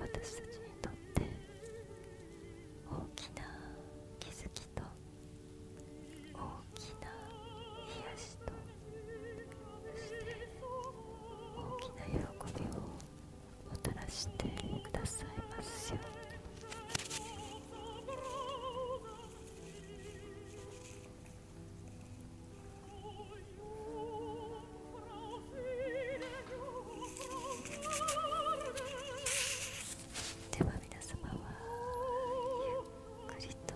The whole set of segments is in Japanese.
私たちにとって大きな気づきと大きな癒しと、そして大きな喜びをもたらしてくださいますように。では皆様はゆっくりと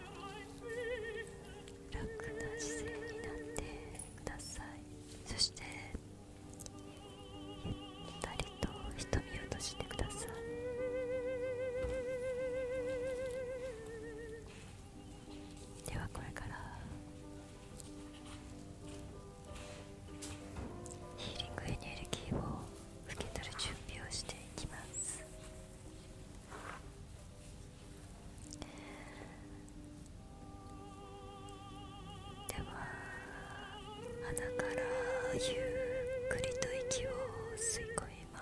楽な姿勢になってください。そしてゆったりと瞳を閉じてください。ではこれからヒーリングエネルギーを受け取る準備をしていきます。では鼻からゆっくりと息を吸い込みます。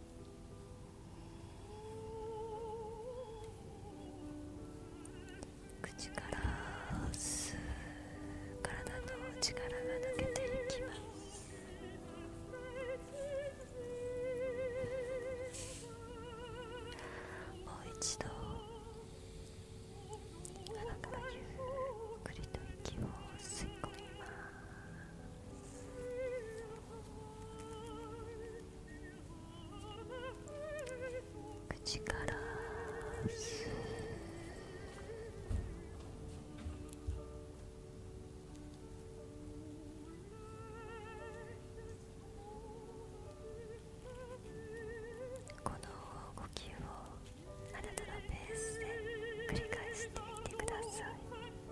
口から吸う体の力が抜けていきます。もう一度鼻からゆっくりと息を吸い込みます。口から吸う、この呼吸をあなたのペースで繰り返していってください。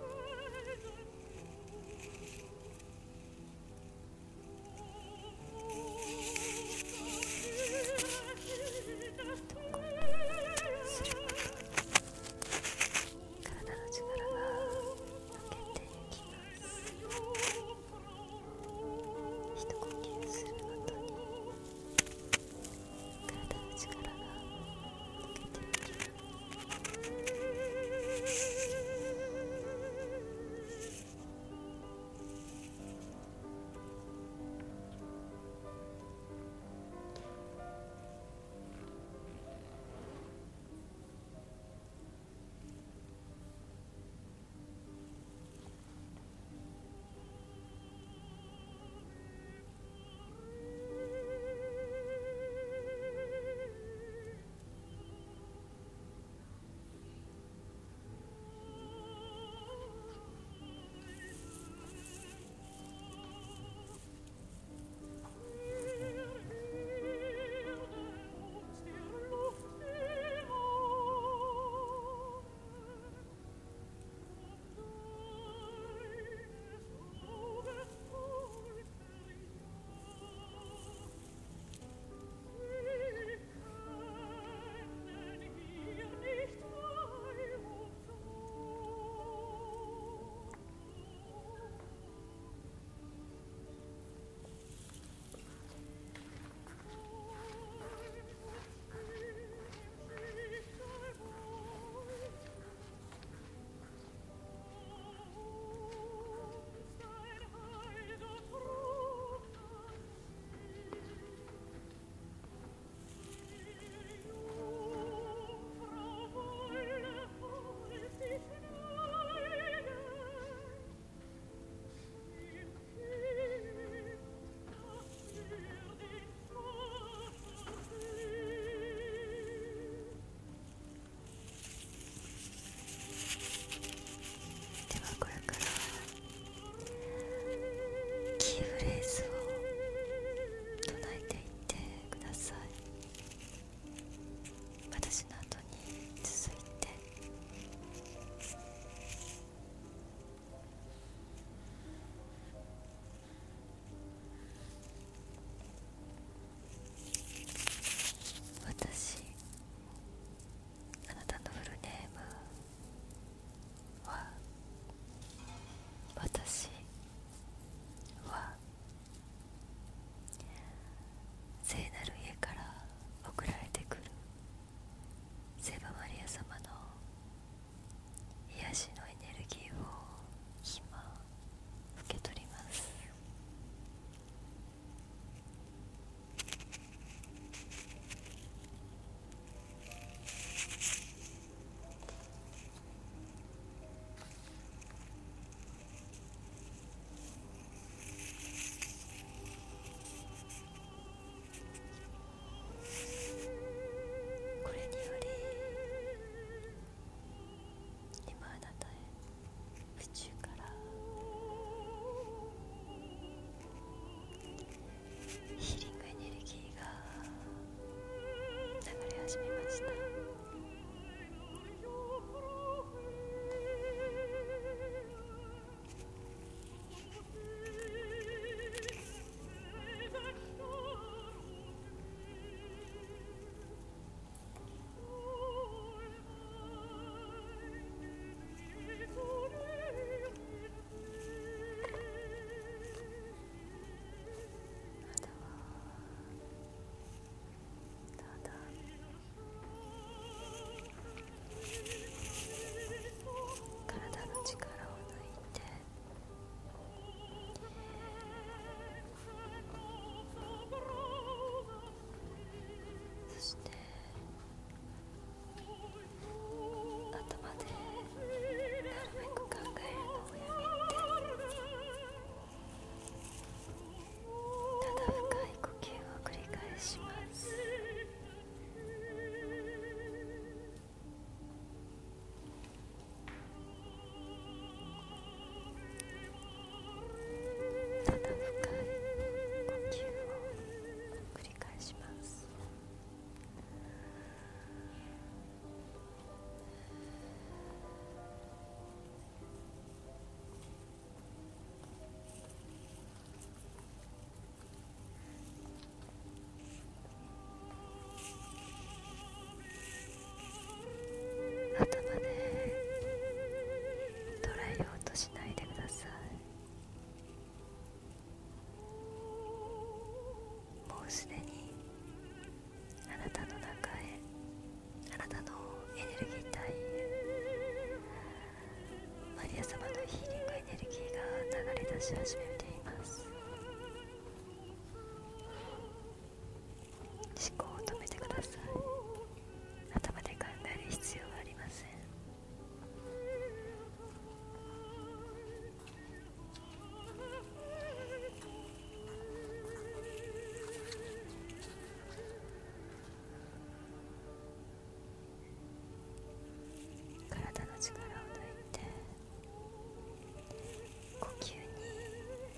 することに体の力が抜けていきます。一呼吸するごとに体の力が抜けていきます。 し始めています。思考を止めてください。頭で考える必要はありません。体の力を抜いて呼吸に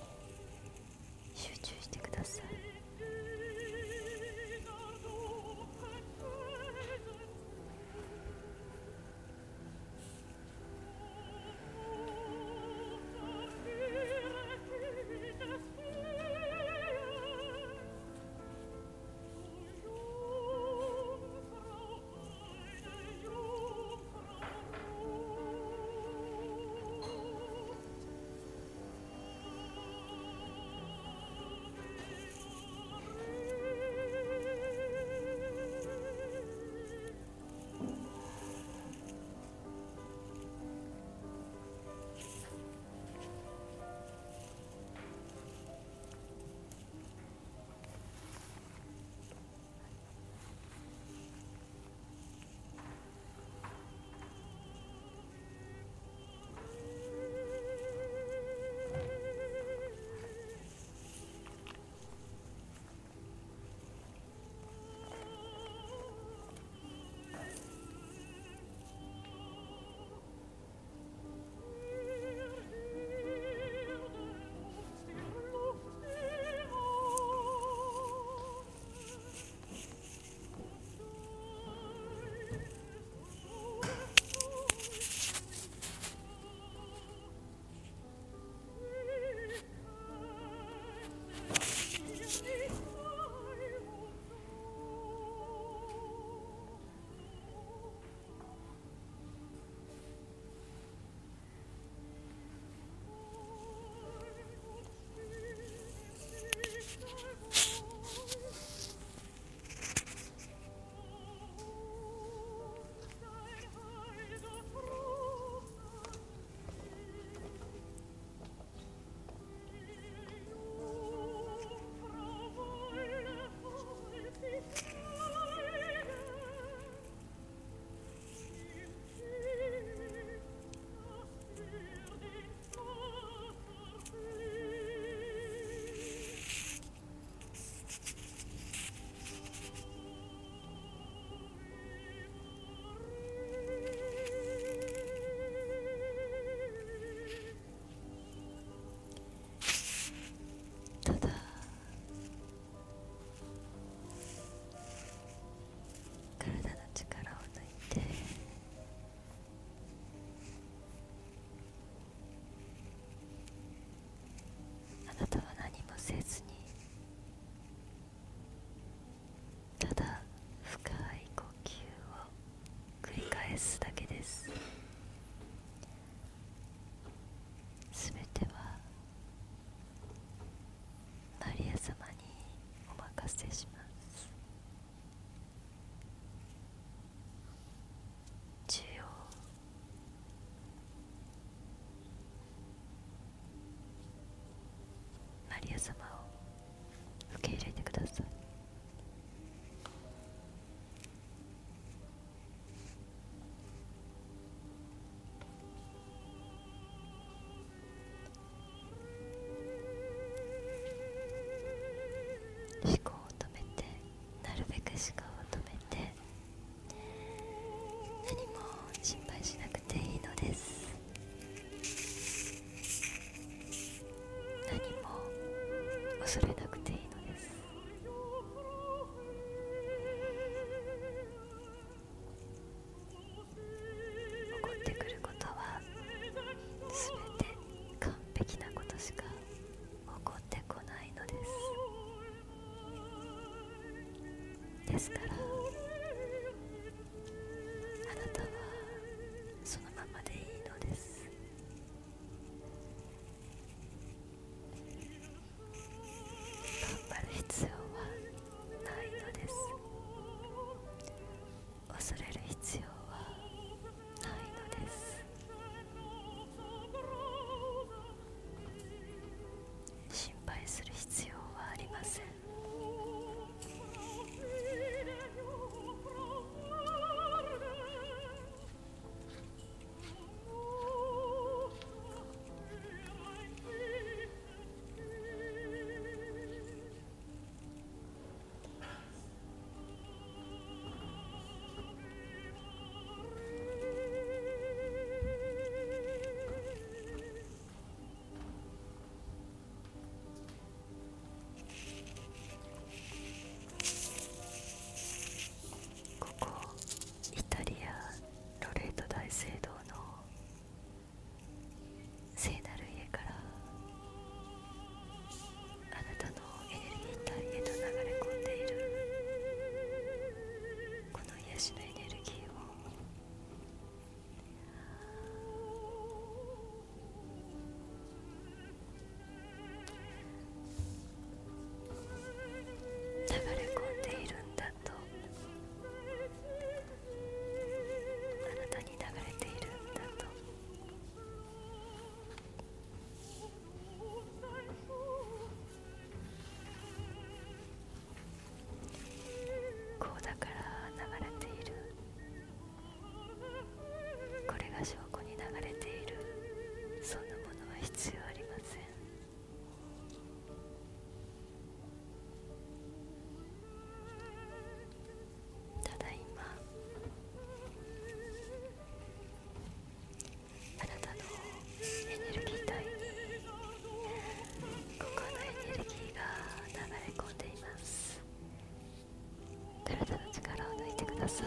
ださい。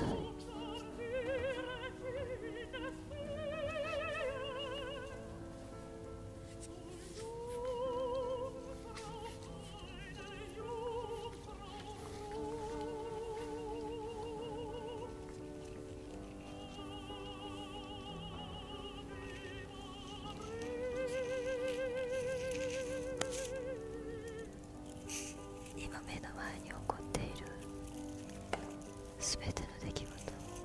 今目の前に起こっているすべての出来事、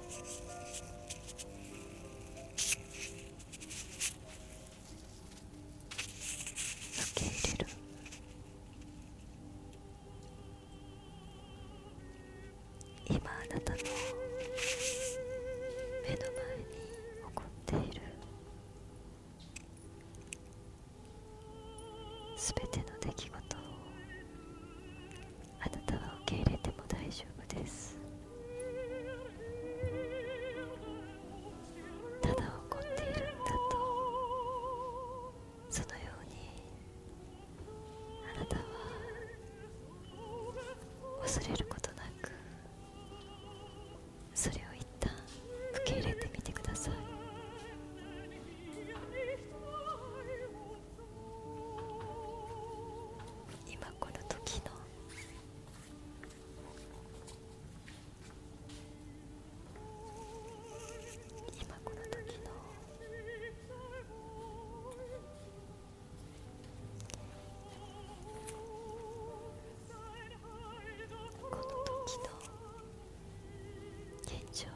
受け入れる。今あなたの目の前に起こっているすべての出来事をあなたは受け入れても大丈夫です。ただ起こっているんだと、そのようにあなたは忘れることなくそれを一旦受け入れてみてください。今この時の今この時のこの時の現状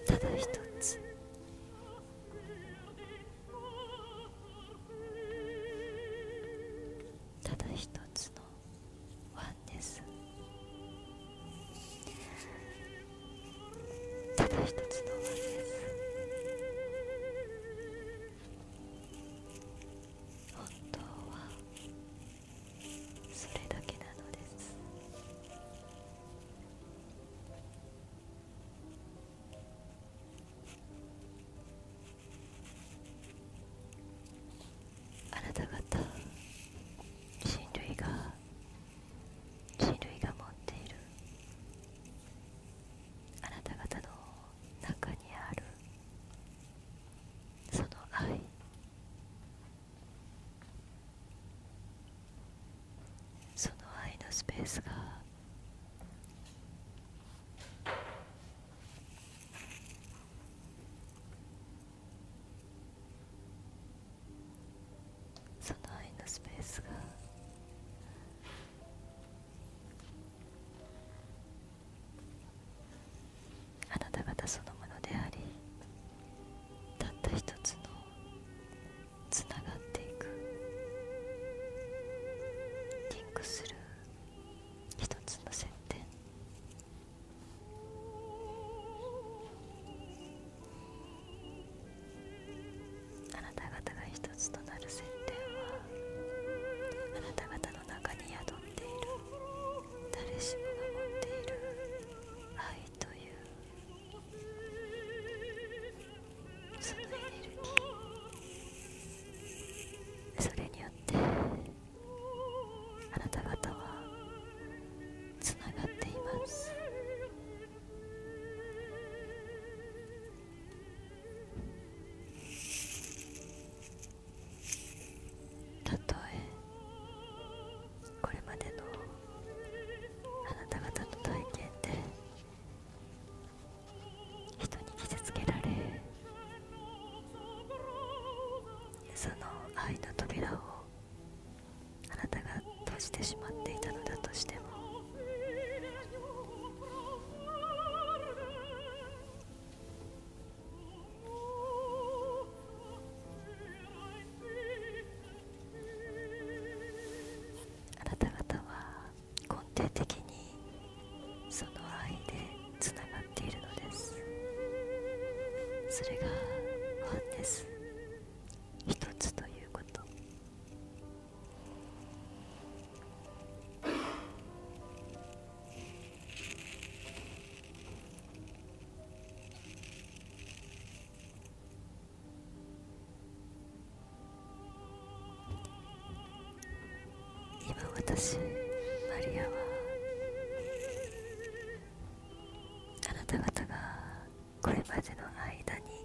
ただ一つ、ただ一つのワンネス、ただ一つのワンネス。本当はそれだけなのです。あなた方、人類が持っている、あなた方の中にあるその愛、その愛のスペースがその愛のスペースがあなた方そのものであり、たった一つのつながっていく、リンクする一つの接点、あなた方が一つとなる接点は、あなた方の中に宿っている、誰しもが持っている愛というそのエネルギー、それによってあなた方はつながっています。たとえこれまでのあなた方の体験で人に傷つけられ、その愛の扉をあなたが閉じてしまっていたのだとしても、あなた方は根底的にその愛でつながっているのです。それがワンネス、一つということ。今私マリアはあなた方がこれまでの間に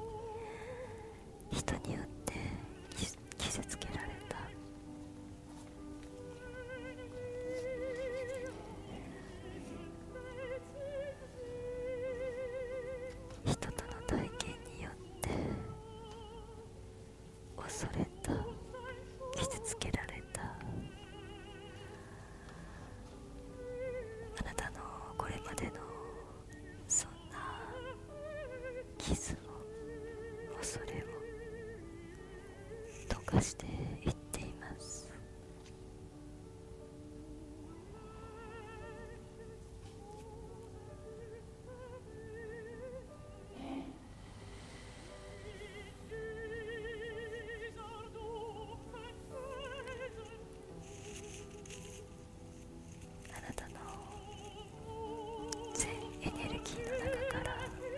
人によって傷つけられた、人との体験によって恐れた、傷つけられた、あなたのこれまでのそんな傷を、恐れを溶かしていっています。あなたの全エネルギーの中から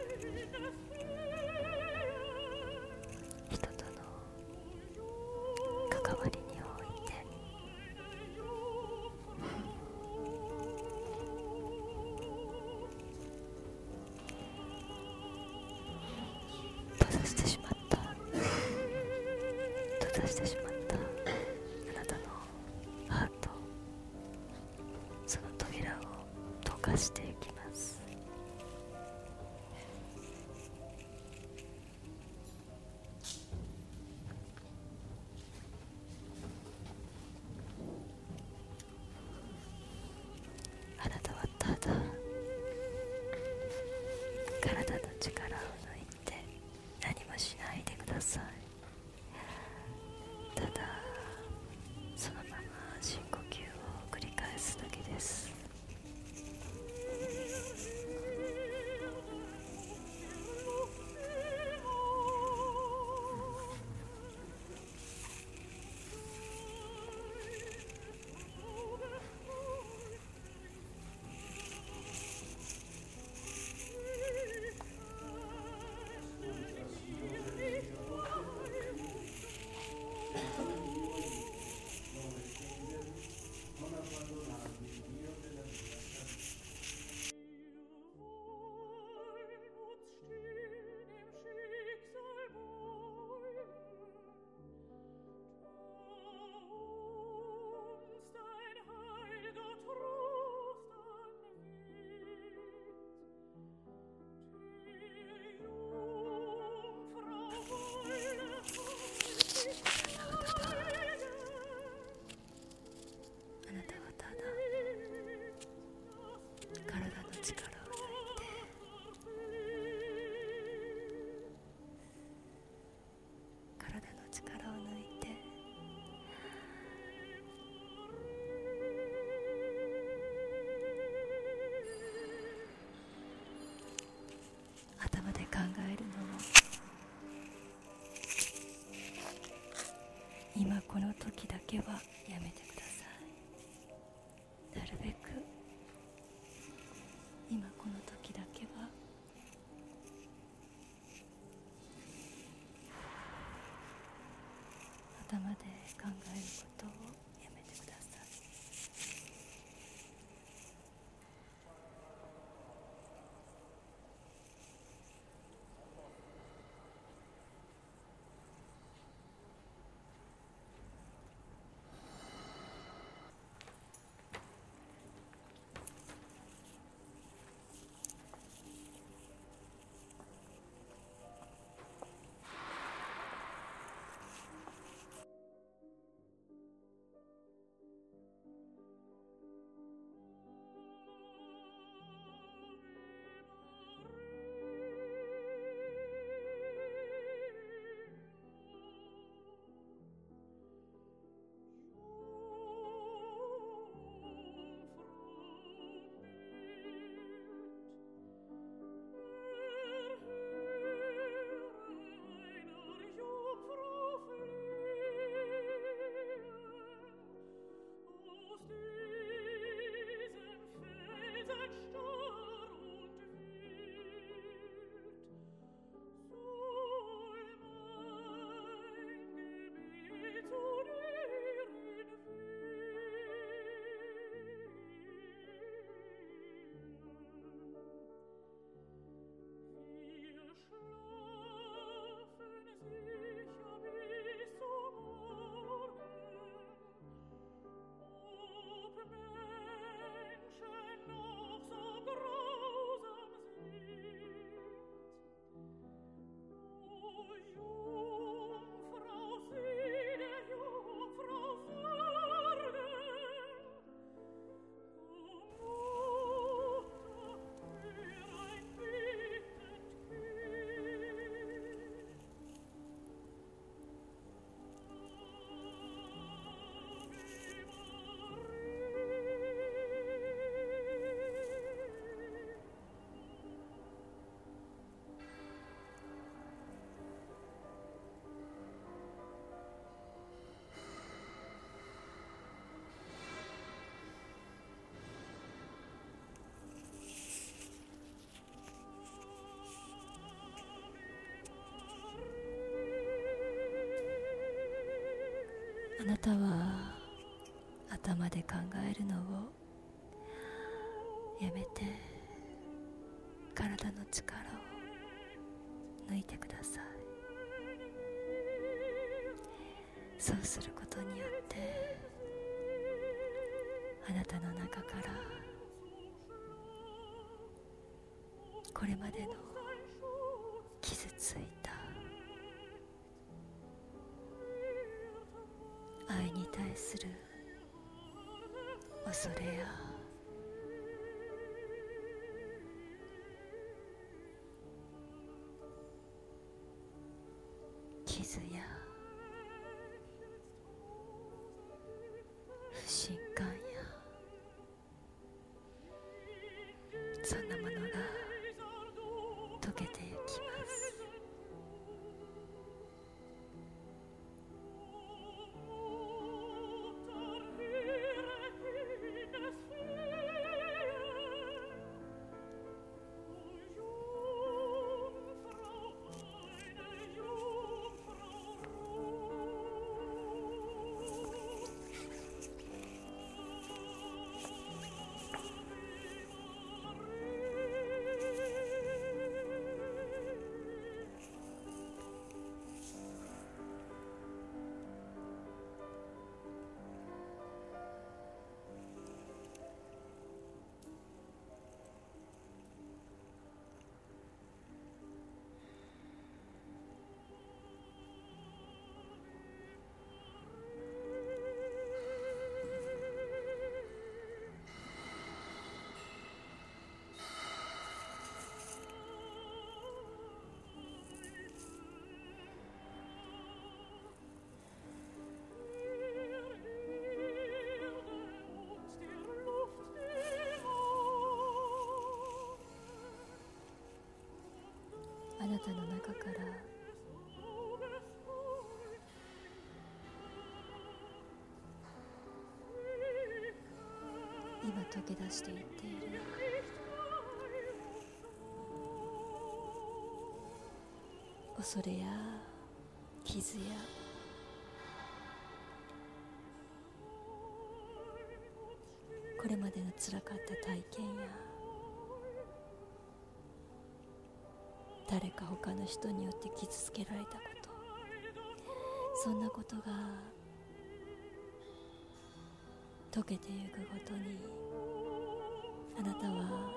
人との関わりにおいて閉ざしてしまった、閉ざしてしまったあなたのハート、その扉を溶かしていきます。あなたはただ体の力、 力を抜いて、体の力を抜いて、頭で考えるのを今この時だけはやめてください。なるべく今この時だけは頭で考えることをやめてください。あなたは頭で考えるのをやめて、体の力を抜いてください。そうすることによってあなたの中からこれまでの傷ついた愛に対する恐れや傷や不信感やそんなものが溶けてゆきます。 たの中から今溶け出していっている恐れや傷やこれまでの辛かった体験や誰か他の人によって傷つけられたこと、そんなことが溶けてゆくごとにあなたは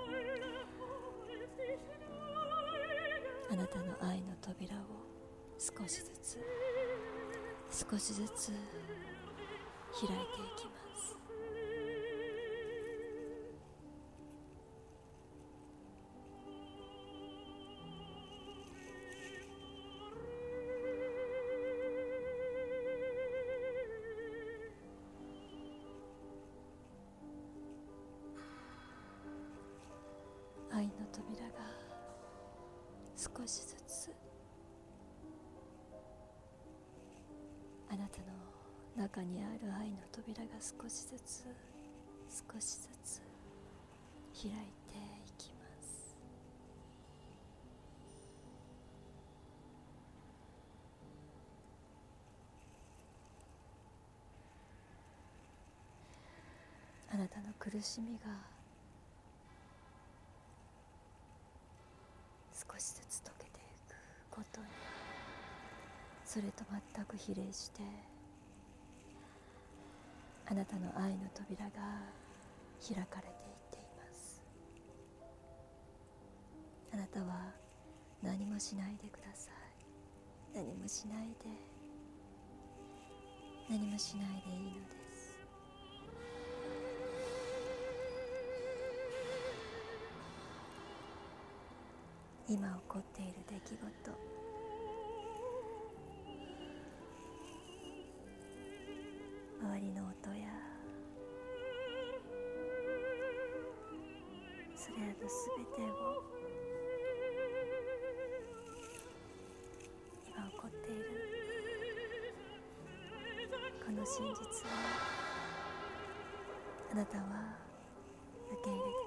あなたの愛の扉を少しずつ少しずつ開いていきます。愛の扉が少しずつあなたの中にある愛の扉が少しずつ少しずつ開いていきます。あなたの苦しみが少しずつ溶けていくことに、それと全く比例してあなたの愛の扉が開かれていっています。あなたは何もしないでください。何もしないで、何もしないでいいのです。今起こっている出来事、周りの音やそれらのすべてを、今起こっているこの真実をあなたは受け入れてください。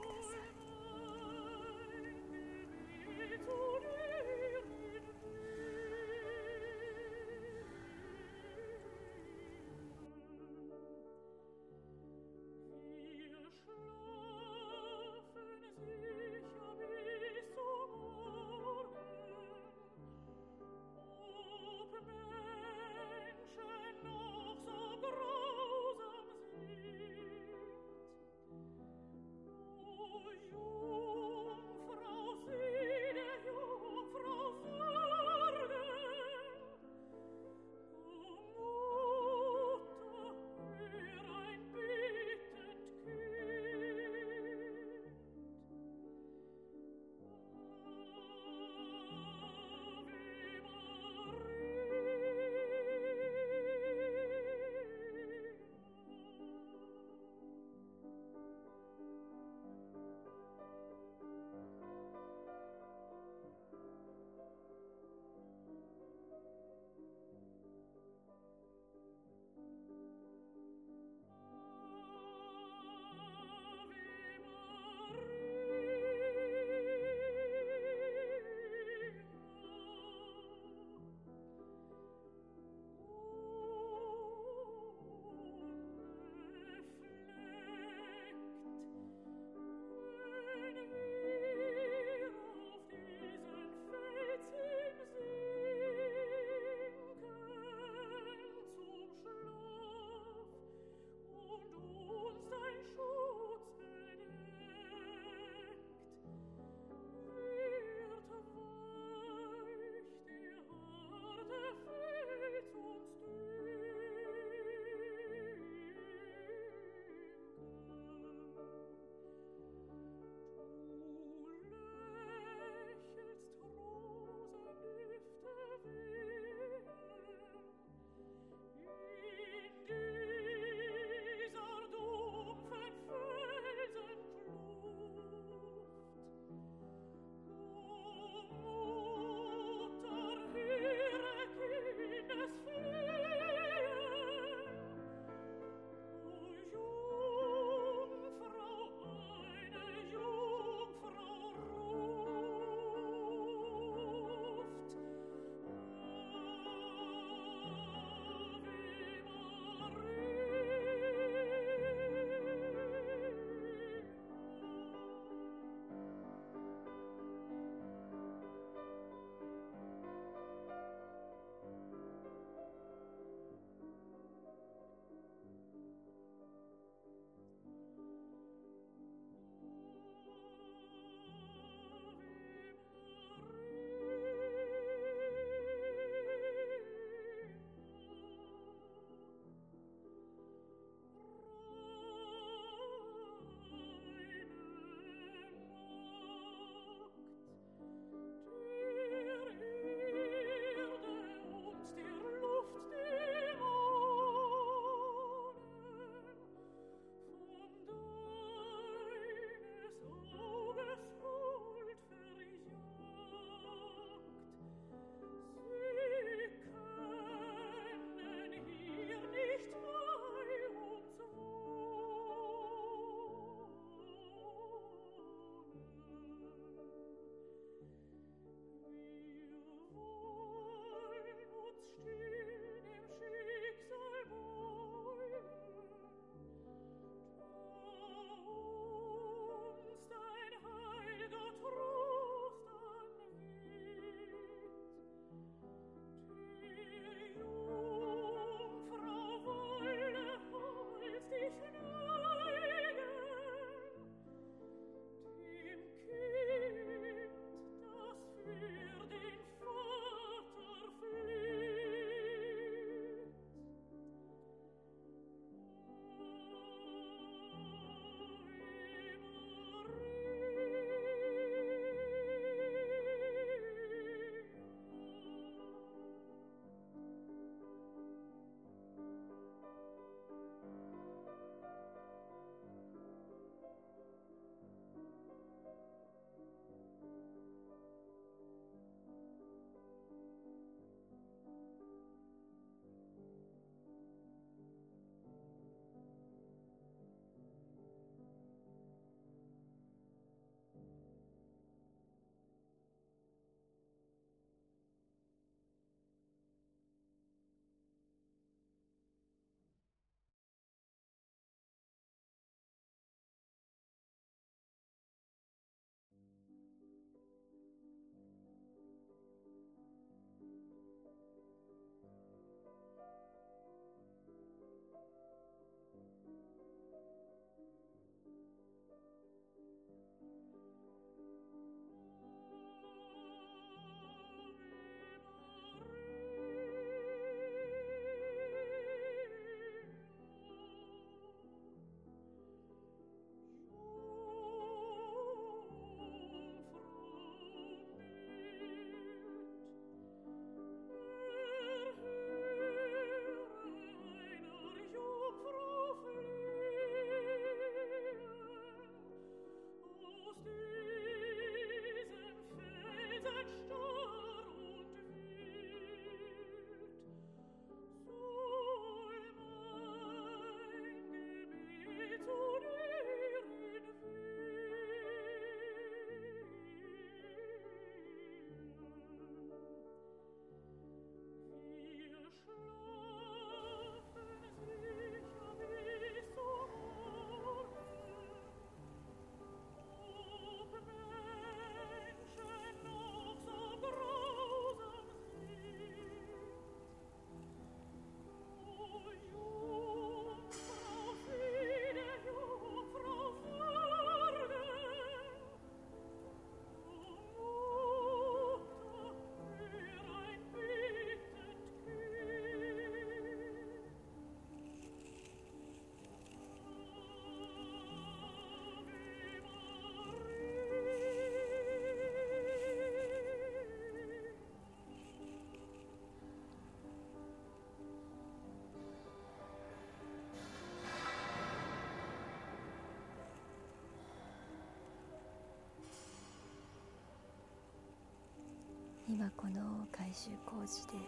今この改修工事で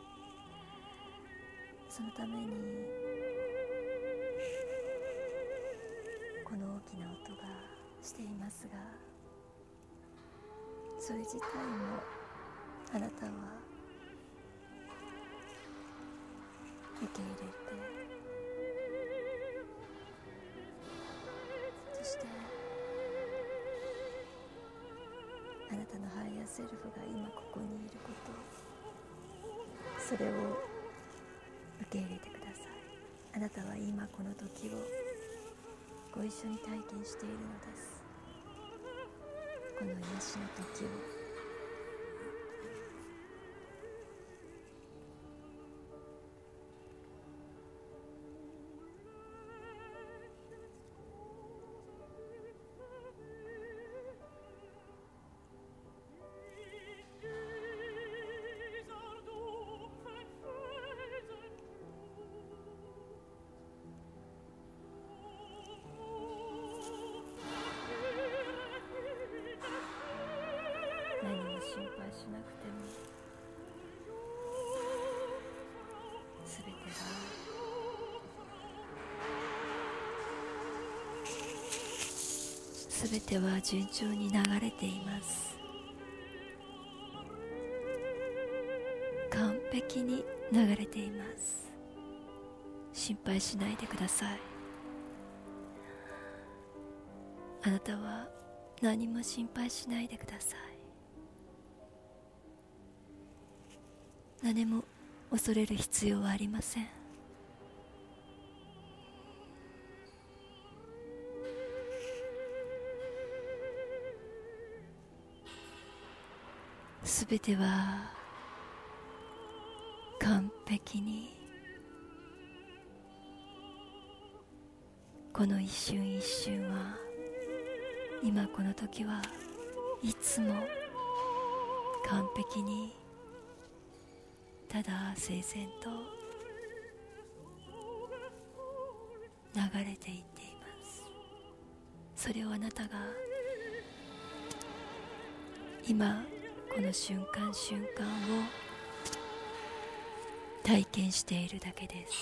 そのためにこの大きな音がしていますが、それ自体もあなたは受け入れて、そしてあなたのハイヤーセルフが今ここにいること、それを受け入れてください。あなたは今この時をご一緒に体験しているのです。この癒しの時を。何も心配しなくても、すべては順調に流れています。完璧に流れています。心配しないでください。あなたは何も心配しないでください。何も恐れる必要はありません。すべては完璧に、この一瞬一瞬は、今この時はいつも完璧に、ただ整然と流れていっています。それをあなたが今この瞬間瞬間を体験しているだけです。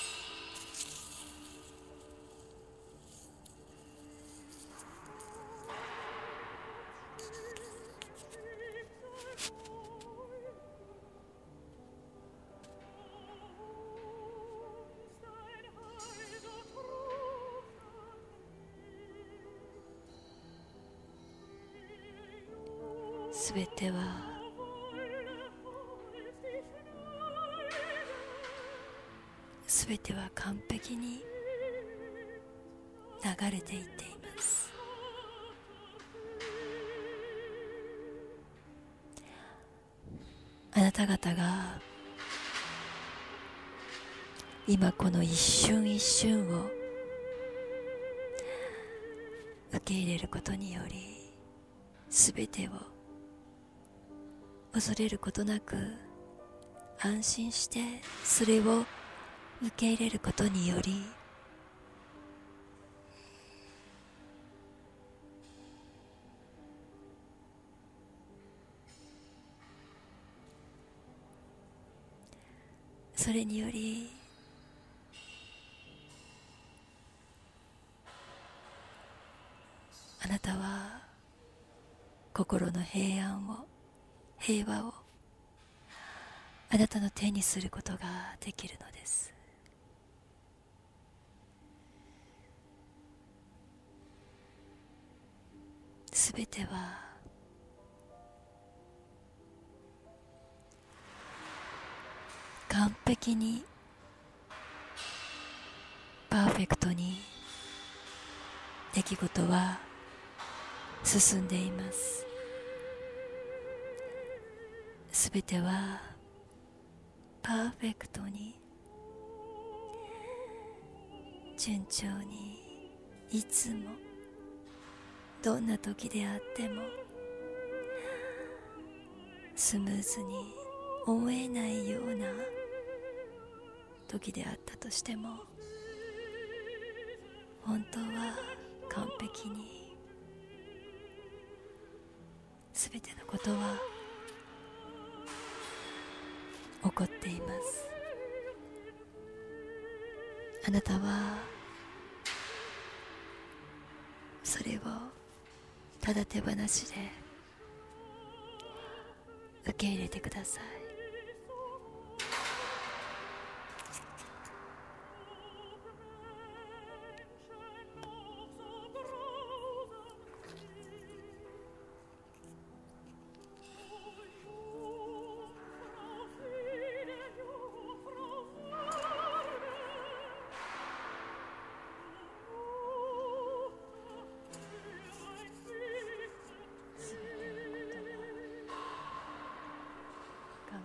すべては完璧に流れていっています。あなた方が今この一瞬一瞬を受け入れることにより、すべてを恐れることなく安心してそれを受け入れることにより、それによりあなたは心の平安を、平和をあなたの手にすることができるのです。すべては完璧にパーフェクトに出来事は進んでいます。すべてはパーフェクトに順調に、いつもどんな時であってもスムーズに思えないような時であったとしても、本当は完璧にすべてのことは起こっています。あなたはそれをただ手放しで受け入れてください。すべてのことが完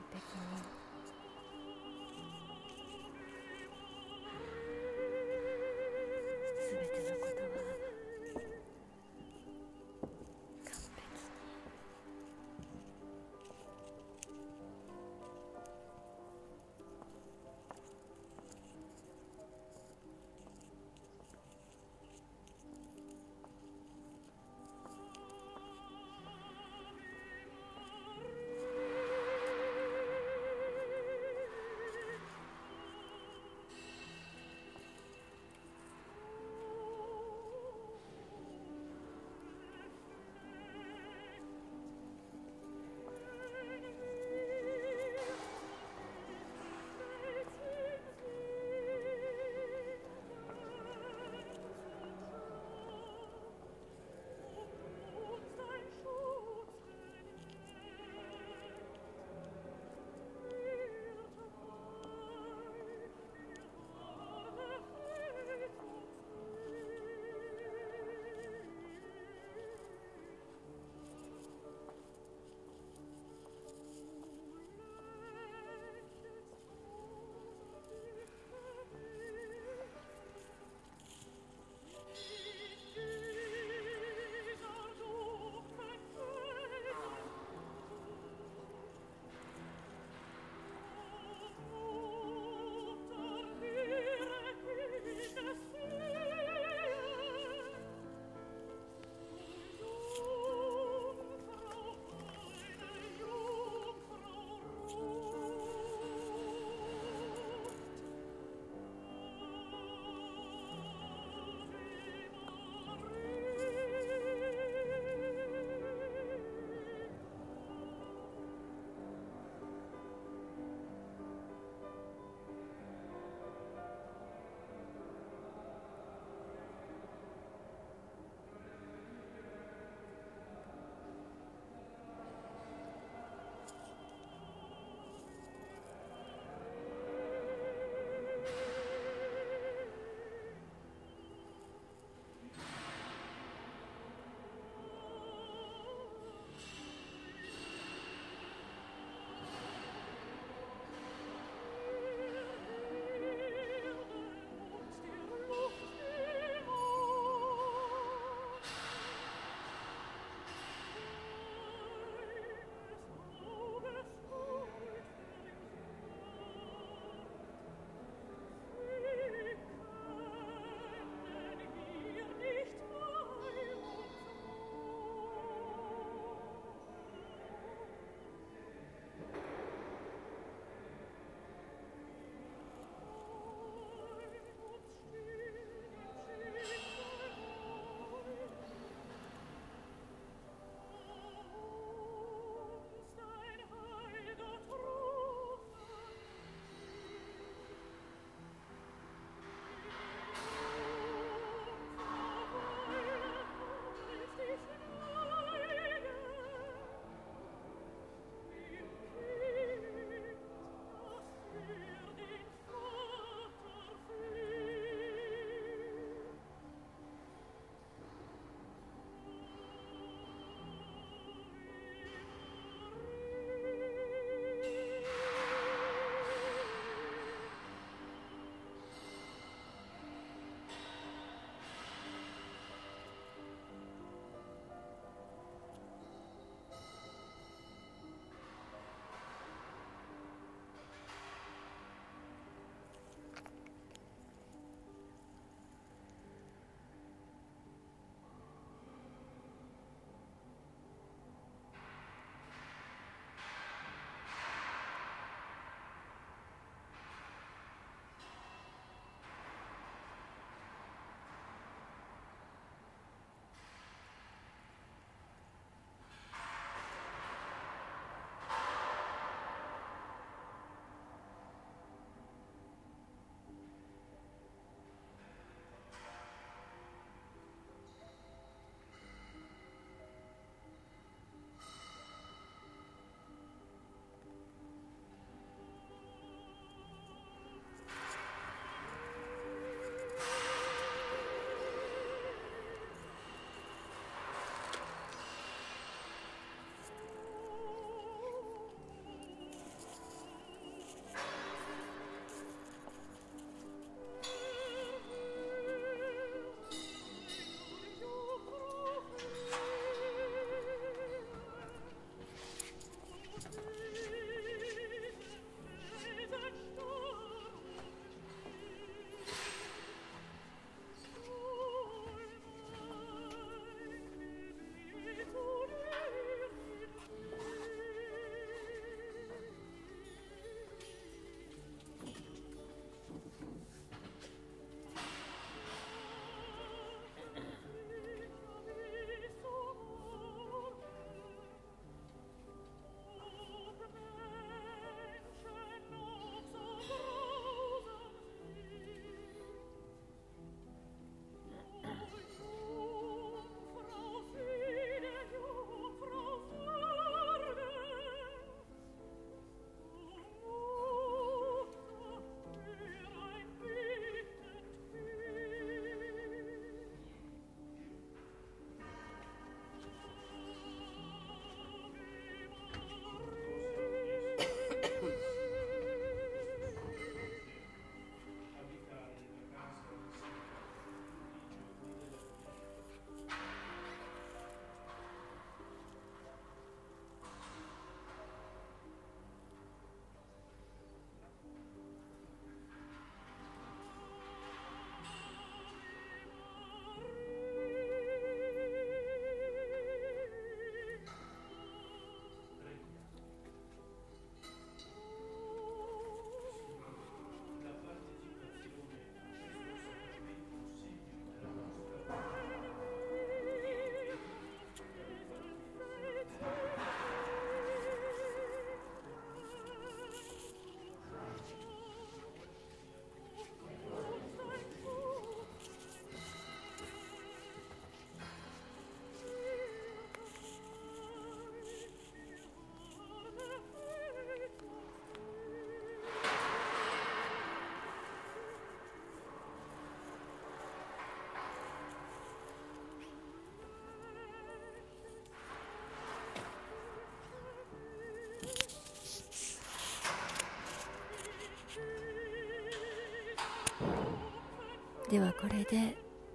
ではこれで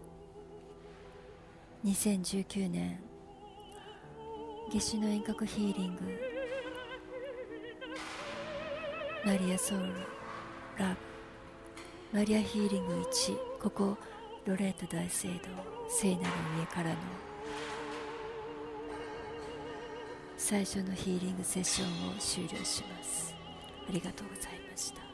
2019年夏至の遠隔ヒーリングマリアソウルラブマリアヒーリング1、ここロレート大聖堂聖なる家からの最初のヒーリングセッションを終了します。ありがとうございました。